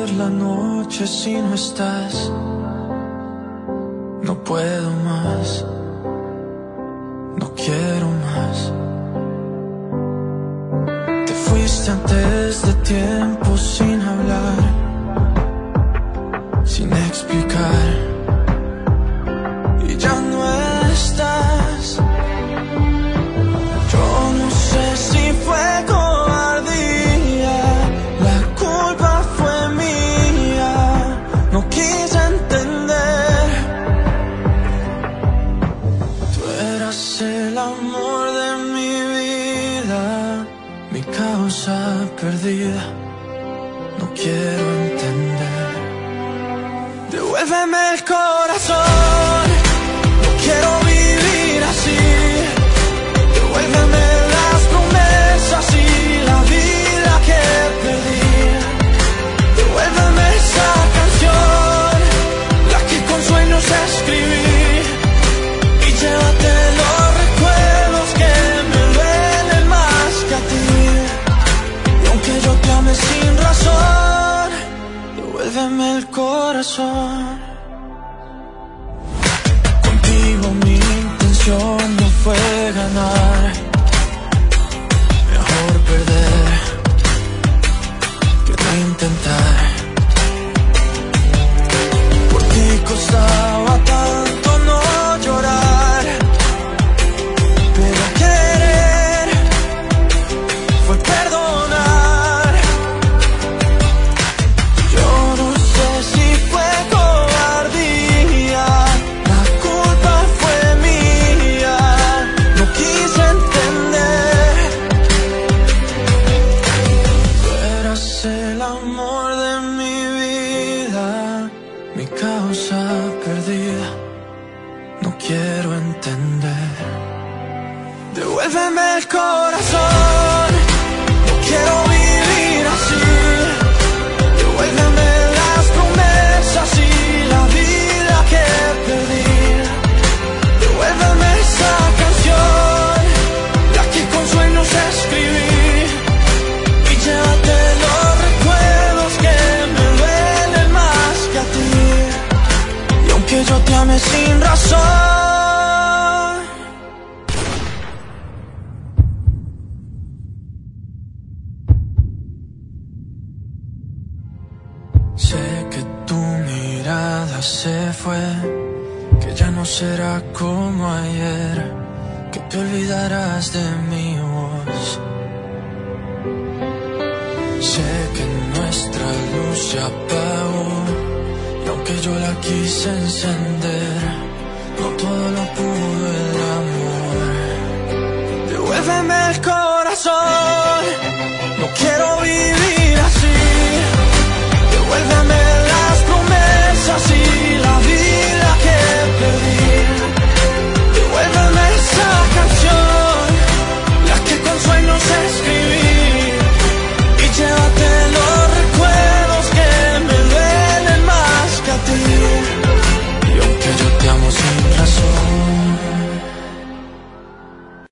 por la noche si no estás. No puedo más, no quiero más. Te fuiste antes de tiempo sin hablar, sin explicar, y ya no estás. Yo no sé si fue cobardía, la culpa fue mía, no quise entender. Tú eras el amor de mi vida, mi causa perdida, no quiero entender. Devuélveme el corazón, no quiero vivir así. Devuélveme las promesas y la vida que perdí. Devuélveme esa canción, la que con sueños escribí. Y llévate los recuerdos que me duelen más que a ti. Y aunque yo te ame sin razón, devuélveme el corazón. Contigo mi intención no fue ganar, mejor perder que no intentar. Por ti costaba tanto no llorar, pero querer fue perdonar. Yo no sé si fue cobardía, la culpa fue mía, no quise entender. Tú eras el amor de mi vida, mi causa perdida, no quiero entender. Devuélveme el corazón, no quiero vivir así. Devuélveme las promesas y la vida que perdí. Devuélveme esa canción, la que con sueños escribí. Y llévate los recuerdos que me duelen más que a ti. Y aunque yo te ame sin razón, sé que tu mirada se fue, que ya no será como ayer, que te olvidarás de mi voz. Sé que nuestra luz se apagó, y aunque yo la quise encender, no todo lo pudo el amor. Devuélveme el corazón, no quiero vivir